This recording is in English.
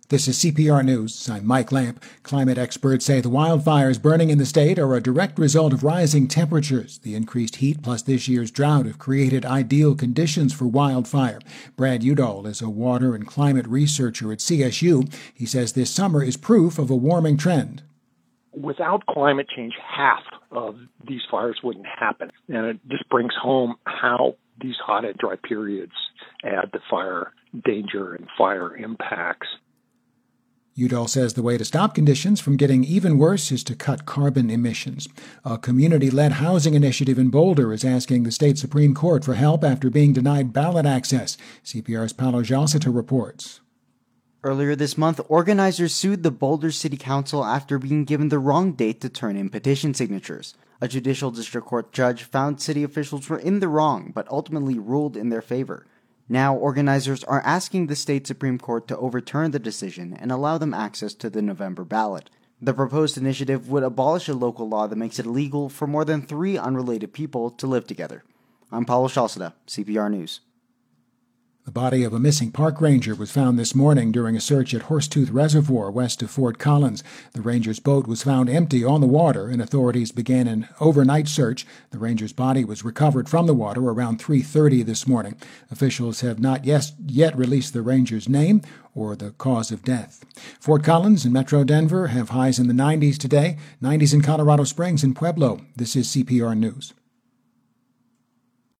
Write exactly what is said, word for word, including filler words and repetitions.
This is C P R News. I'm Mike Lamp. Climate experts say the wildfires burning in the state are a direct result of rising temperatures. The increased heat plus this year's drought have created ideal conditions for wildfire. Brad Udall is a water and climate researcher at C S U. He says this summer is proof of a warming trend. Without climate change, half of these fires wouldn't happen. And it just brings home how these hot and dry periods add to fire danger and fire impacts. Udall says the way to stop conditions from getting even worse is to cut carbon emissions. A community-led housing initiative in Boulder is asking the state Supreme Court for help after being denied ballot access. C P R's Paolo Jalcita reports. Earlier this month, organizers sued the Boulder City Council after being given the wrong date to turn in petition signatures. A judicial district court judge found city officials were in the wrong, but ultimately ruled in their favor. Now, organizers are asking the state Supreme Court to overturn the decision and allow them access to the November ballot. The proposed initiative would abolish a local law that makes it illegal for more than three unrelated people to live together. I'm Paolo Jalcita, C P R News. The body of a missing park ranger was found this morning during a search at Horsetooth Reservoir west of Fort Collins. The ranger's boat was found empty on the water, and authorities began an overnight search. The ranger's body was recovered from the water around three thirty this morning. Officials have not yet, yet released the ranger's name or the cause of death. Fort Collins and Metro Denver have highs in the nineties today, nineties in Colorado Springs and Pueblo. This is C P R News.